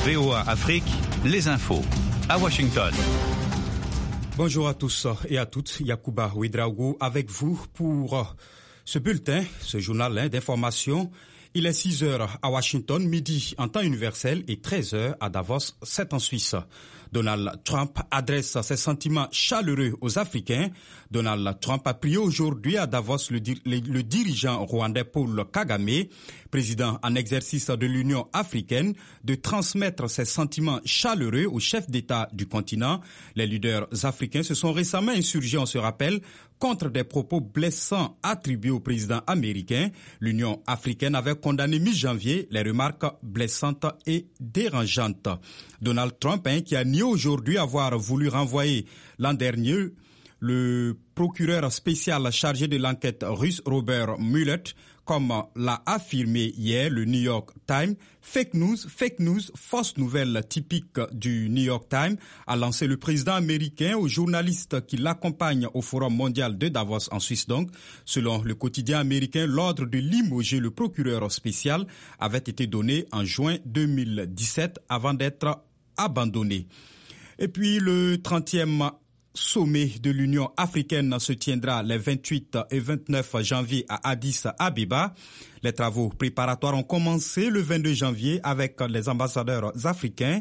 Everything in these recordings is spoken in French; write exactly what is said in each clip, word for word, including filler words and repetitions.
V O A Afrique, les infos à Washington. Bonjour à tous et à toutes, Yacouba Ouedraogo avec vous pour ce bulletin, ce journal d'information. Il est six heures à Washington, midi en temps universel et treize heures à Davos, sept en Suisse. Donald Trump adresse ses sentiments chaleureux aux Africains. Donald Trump a prié aujourd'hui à Davos le, dir- le dirigeant rwandais Paul Kagame, président en exercice de l'Union africaine, de transmettre ses sentiments chaleureux aux chefs d'État du continent. Les leaders africains se sont récemment insurgés, on se rappelle, contre des propos blessants attribués au président américain. L'Union africaine avait condamné mi-janvier les remarques blessantes et dérangeantes. Donald Trump, hein, qui a nié aujourd'hui avoir voulu renvoyer l'an dernier le procureur spécial chargé de l'enquête russe Robert Mueller, comme l'a affirmé hier le New York Times. Fake news, fake news, fausse nouvelle typique du New York Times, a lancé le président américain aux journalistes qui l'accompagnent au Forum mondial de Davos en Suisse donc. Selon le quotidien américain, l'ordre de limoger le procureur spécial avait été donné en juin deux mille dix-sept avant d'être abandonné. Et puis le trentième sommet de l'Union africaine se tiendra les vingt-huit et vingt-neuf janvier à Addis Abeba. Les travaux préparatoires ont commencé le vingt-deux janvier avec les ambassadeurs africains.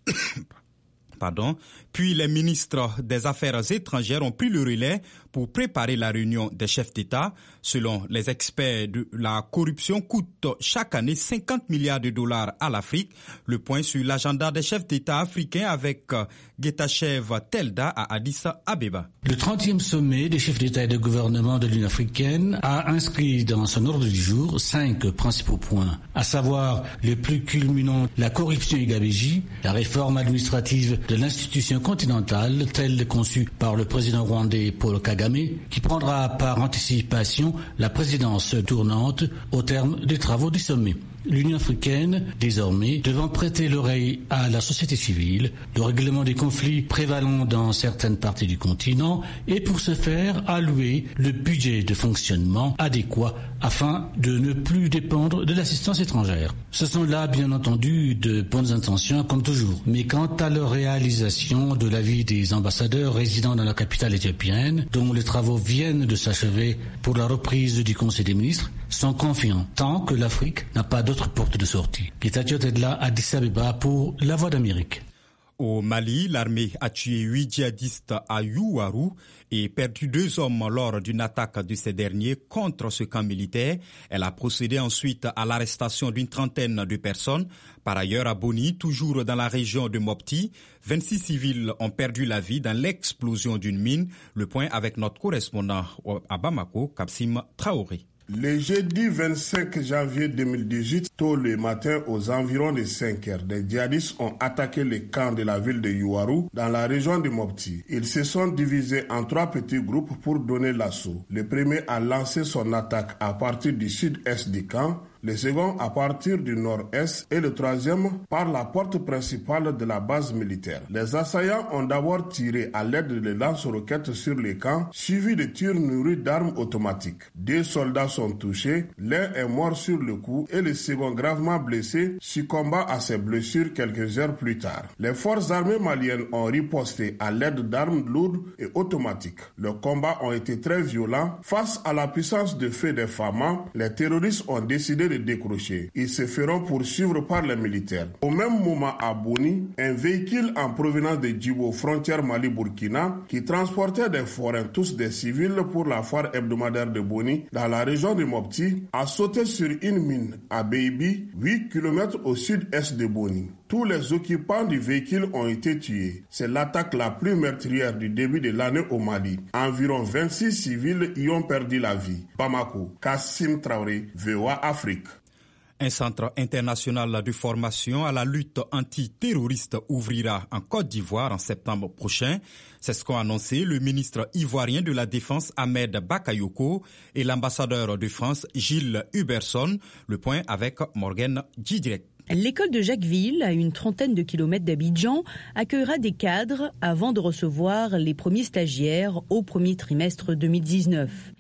Pardon. Puis les ministres des Affaires étrangères ont pris le relais pour préparer la réunion des chefs d'État. Selon les experts, la corruption coûte chaque année cinquante milliards de dollars à l'Afrique. Le point sur l'agenda des chefs d'État africains avec Getachew Telda à Addis Abeba. Le trentième sommet des chefs d'État et de gouvernement de l'Union africaine a inscrit dans son ordre du jour cinq principaux points, à savoir le plus culminant, la corruption et gabégie, la réforme administrative de l'institution continentale telle conçue par le président rwandais Paul Kagame, qui prendra par anticipation la présidence tournante au terme des travaux du sommet. L'Union africaine, désormais, devant prêter l'oreille à la société civile, le règlement des conflits prévalant dans certaines parties du continent et pour ce faire, allouer le budget de fonctionnement adéquat afin de ne plus dépendre de l'assistance étrangère. Ce sont là, bien entendu, de bonnes intentions, comme toujours. Mais quant à leur réalisation de l'avis des ambassadeurs résidant dans la capitale éthiopienne, dont les travaux viennent de s'achever pour la reprise du Conseil des ministres, sont confiants, tant que l'Afrique n'a pas d'autre porte de sortie. Getachew Telda à Addis Abeba pour La Voix d'Amérique. Au Mali, l'armée a tué huit djihadistes à Youarou et perdu deux hommes lors d'une attaque de ces derniers contre ce camp militaire. Elle a procédé ensuite à l'arrestation d'une trentaine de personnes. Par ailleurs, à Boni, toujours dans la région de Mopti, vingt-six civils ont perdu la vie dans l'explosion d'une mine. Le point avec notre correspondant à Bamako, Kapsim Traoré. Le jeudi vingt-cinq janvier deux mille dix-huit, tôt le matin, aux environs de cinq heures, des djihadistes ont attaqué le camp de la ville de Youarou, dans la région de Mopti. Ils se sont divisés en trois petits groupes pour donner l'assaut. Le premier a lancé son attaque à partir du sud-est du camp, le second à partir du nord-est et le troisième par la porte principale de la base militaire. Les assaillants ont d'abord tiré à l'aide de lance-roquettes sur les camps, suivis de tirs nourris d'armes automatiques. Deux soldats sont touchés, l'un est mort sur le coup et le second gravement blessé succomba à ses blessures quelques heures plus tard. Les forces armées maliennes ont riposté à l'aide d'armes lourdes et automatiques. Les combats ont été très violents. Face à la puissance de feu des F A M A, les terroristes ont décidé de décrocher. Ils se feront poursuivre par les militaires. Au même moment à Boni, un véhicule en provenance de Djibo, frontière Mali-Burkina, qui transportait des forains, tous des civils, pour la foire hebdomadaire de Boni, dans la région de Mopti, a sauté sur une mine à Beibi, huit kilomètres au sud-est de Boni. Tous les occupants du véhicule ont été tués. C'est l'attaque la plus meurtrière du début de l'année au Mali. Environ vingt-six civils y ont perdu la vie. Bamako, Kassim Traoré, V O A Afrique. Un centre international de formation à la lutte antiterroriste ouvrira en Côte d'Ivoire en septembre prochain. C'est ce qu'ont annoncé le ministre ivoirien de la Défense Ahmed Bakayoko et l'ambassadeur de France Gilles Huberson. Le point avec Morgane Djidirek. L'école de Jacquesville, à une trentaine de kilomètres d'Abidjan, accueillera des cadres avant de recevoir les premiers stagiaires au premier trimestre deux mille dix-neuf.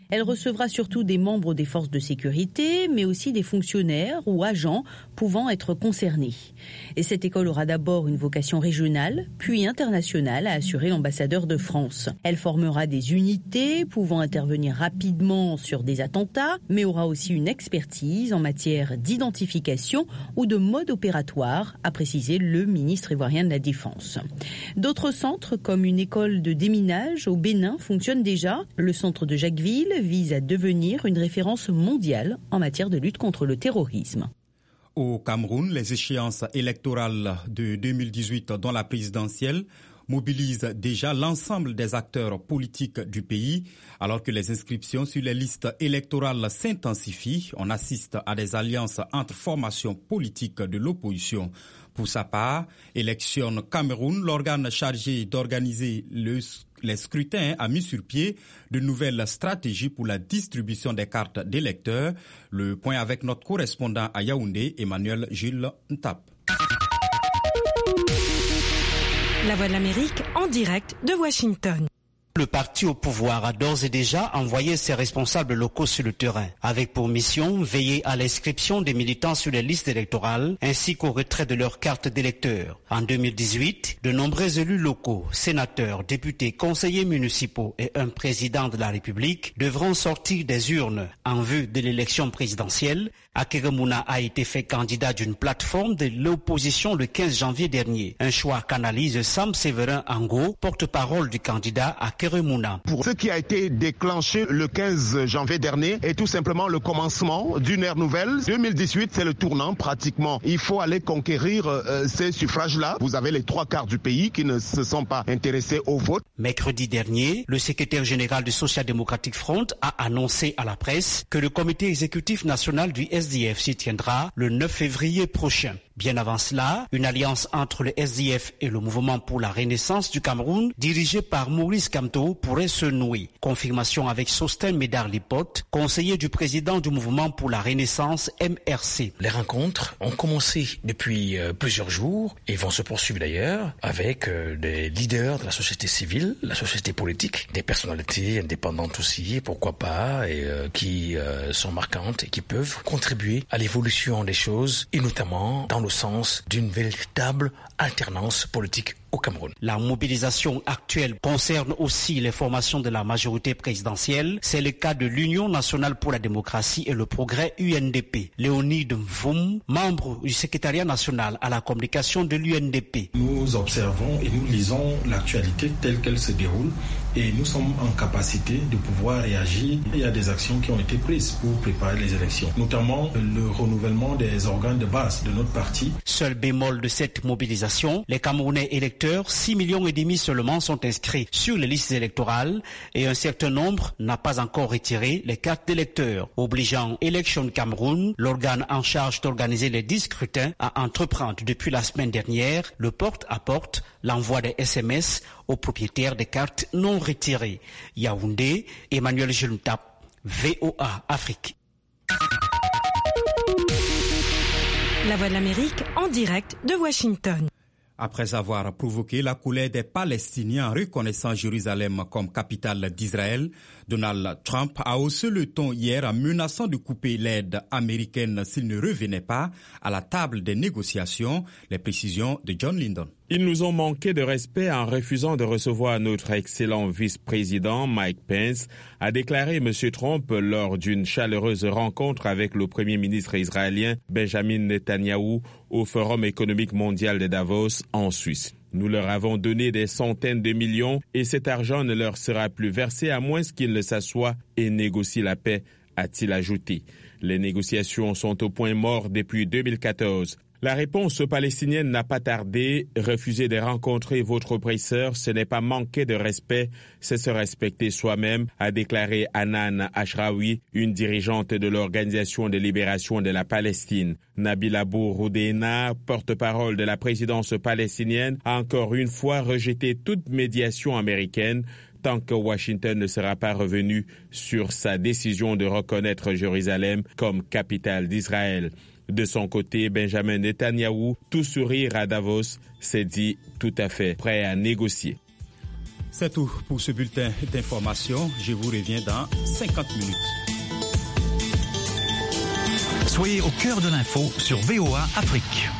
Elle recevra surtout des membres des forces de sécurité, mais aussi des fonctionnaires ou agents pouvant être concernés. Et cette école aura d'abord une vocation régionale, puis internationale, a assuré l'ambassadeur de France. Elle formera des unités pouvant intervenir rapidement sur des attentats, mais aura aussi une expertise en matière d'identification ou de mode opératoire, a précisé le ministre ivoirien de la Défense. D'autres centres, comme une école de déminage au Bénin, fonctionnent déjà. Le centre de Jacquesville vise à devenir une référence mondiale en matière de lutte contre le terrorisme. Au Cameroun, les échéances électorales de deux mille dix-huit, dont la présidentielle, mobilisent déjà l'ensemble des acteurs politiques du pays. Alors que les inscriptions sur les listes électorales s'intensifient, on assiste à des alliances entre formations politiques de l'opposition. Pour sa part, Élections Cameroun, l'organe chargé d'organiser le Les scrutins a mis sur pied de nouvelles stratégies pour la distribution des cartes d'électeurs. Le point avec notre correspondant à Yaoundé, Emmanuel Jules Ntap. La Voix de l'Amérique en direct de Washington. Le parti au pouvoir a d'ores et déjà envoyé ses responsables locaux sur le terrain, avec pour mission veiller à l'inscription des militants sur les listes électorales ainsi qu'au retrait de leurs cartes d'électeurs. En deux mille dix-huit, de nombreux élus locaux, sénateurs, députés, conseillers municipaux et un président de la République devront sortir des urnes en vue de l'élection présidentielle. Akeremouna a été fait candidat d'une plateforme de l'opposition le quinze janvier dernier. Un choix qu'analyse Sam Séverin Ango, porte-parole du candidat Akeremouna. Pour ce qui a été déclenché le quinze janvier dernier est tout simplement le commencement d'une ère nouvelle. deux mille dix-huit, c'est le tournant pratiquement. Il faut aller conquérir euh, ces suffrages-là. Vous avez les trois quarts du pays qui ne se sont pas intéressés au vote. Mercredi dernier, le secrétaire général du Social Democratic Front a annoncé à la presse que le comité exécutif national du S D F s'y tiendra le neuf février prochain. Bien avant cela, une alliance entre le S D F et le Mouvement pour la Renaissance du Cameroun, dirigé par Maurice Kamto, pourrait se nouer. Confirmation avec Sosten Médard Lipote, conseiller du président du Mouvement pour la Renaissance M R C. Les rencontres ont commencé depuis euh, plusieurs jours et vont se poursuivre d'ailleurs avec euh, des leaders de la société civile, la société politique, des personnalités indépendantes aussi, pourquoi pas, et euh, qui euh, sont marquantes et qui peuvent contribuer à l'évolution des choses et notamment dans le sens d'une véritable alternance politique au Cameroun. La mobilisation actuelle concerne aussi les formations de la majorité présidentielle. C'est le cas de l'Union nationale pour la démocratie et le progrès U N D P. Léonide Mvoum, membre du secrétariat national à la communication de l'U N D P. Nous observons et nous lisons l'actualité telle qu'elle se déroule et nous sommes en capacité de pouvoir réagir. Il y a des actions qui ont été prises pour préparer les élections, notamment le renouvellement des organes de base de notre parti. Seul bémol de cette mobilisation, les Camerounais électeurs, six millions et demi seulement sont inscrits sur les listes électorales et un certain nombre n'a pas encore retiré les cartes d'électeurs, obligeant Election Cameroun, l'organe en charge d'organiser les dix scrutins, à entreprendre depuis la semaine dernière le porte-à-porte, l'envoi des S M S aux propriétaires des cartes non retirées. Yaoundé, Emmanuel Jelmtap, V O A Afrique. La Voix de l'Amérique en direct de Washington. Après avoir provoqué la colère des Palestiniens en reconnaissant Jérusalem comme capitale d'Israël, Donald Trump a haussé le ton hier en menaçant de couper l'aide américaine s'il ne revenait pas à la table des négociations. Les précisions de John Lyndon. Ils nous ont manqué de respect en refusant de recevoir notre excellent vice-président Mike Pence, a déclaré M. Trump lors d'une chaleureuse rencontre avec le premier ministre israélien Benjamin Netanyahou au Forum économique mondial de Davos en Suisse. Nous leur avons donné des centaines de millions et cet argent ne leur sera plus versé à moins qu'ils ne s'assoient et négocient la paix, a-t-il ajouté. Les négociations sont au point mort depuis deux mille quatorze. La réponse palestinienne n'a pas tardé. Refuser de rencontrer votre oppresseur, ce n'est pas manquer de respect, c'est se respecter soi-même, a déclaré Hanan Ashraoui, une dirigeante de l'Organisation de libération de la Palestine. Nabila Bourroudena, porte-parole de la présidence palestinienne, a encore une fois rejeté toute médiation américaine tant que Washington ne sera pas revenu sur sa décision de reconnaître Jérusalem comme capitale d'Israël. De son côté, Benjamin Netanyahou, tout sourire à Davos, s'est dit tout à fait prêt à négocier. C'est tout pour ce bulletin d'information. Je vous reviens dans cinquante minutes. Soyez au cœur de l'info sur V O A Afrique.